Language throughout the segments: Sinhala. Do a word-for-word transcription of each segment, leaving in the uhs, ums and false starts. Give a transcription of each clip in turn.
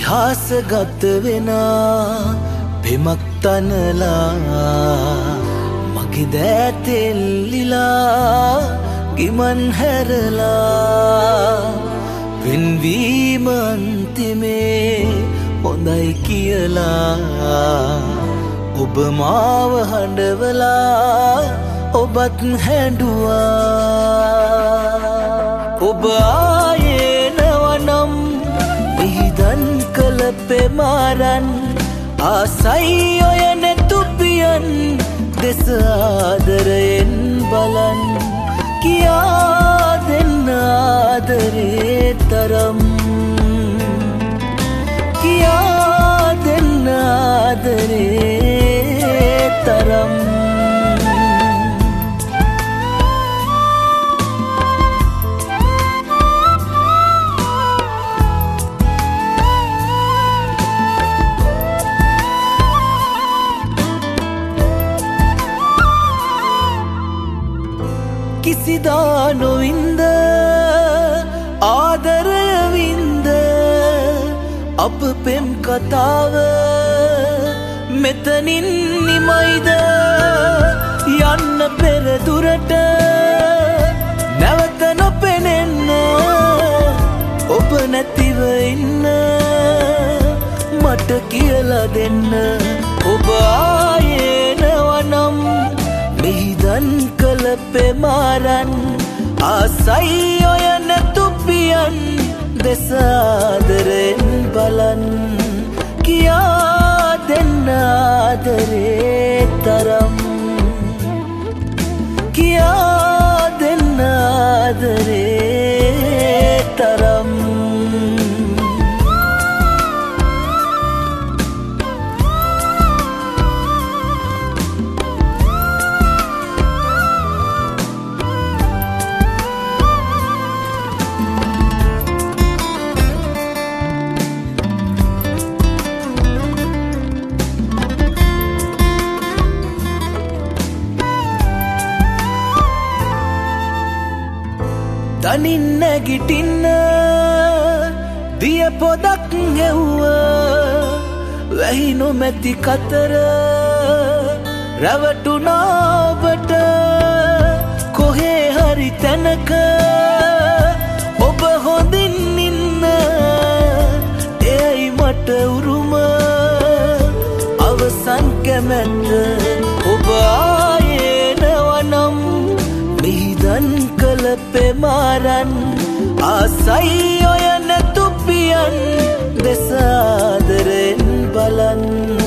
ඉතිහාසගත වෙනා පෙමක් තනලා මගේ දෑතෙල්ලිලා ගිමන් හැරලා වෙන්වීම අන්තිමේ හොඳයි කියලා ඔබ මාව හඬවලා ඔබත් හැඬුවා ඔබ ආයේ නවනම් මිහිදන් කළ පෙමාරන් ආසයි ඔය නැතුපියන් දෙස ආදරයෙන් බලන් කියා දෙන්න ආදරේ තරම් කියා දෙන්න ආදරේ තරම් කිසිදා නොවින්ද ආදරය වින්ද අප පෙම් කතාව මෙතනින් නිමයිද යන්න පෙර දුරට නැවත නොපෙනෙන්න ඔබ නැතිව ඉන්න මට කියලා දෙන්න ඔබ ආයේ නවනම් මිහිදන් කළ පෙමාරන් ආසයි ඔය නැතුපියන් දෙස ආදරෙන් බලන් කියා දෙන්න ආදරේ තරම් කියා දෙන්න ආදරේ තරම් තනින් නැගිටින්න දිය පොදක් හෙව්ව වැහි නොමැති කතර රැවටුණා ඔබට කොහේ හරි තැනක ඔබ හොඳින් ඉන්න එයයි මට උරුම අවසන් කැමැත්ත ඔබ ආයේ නවනම් මිහිදන් කළ පෙමාරන් ආසයි ඔය නැතුපියන් දෙස ආදරෙන් බලන්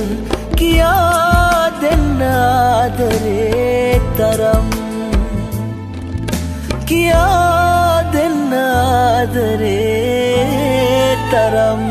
කියා දෙන්න ආදරේ තරම් කියා දෙන්න ආදරේ තරම්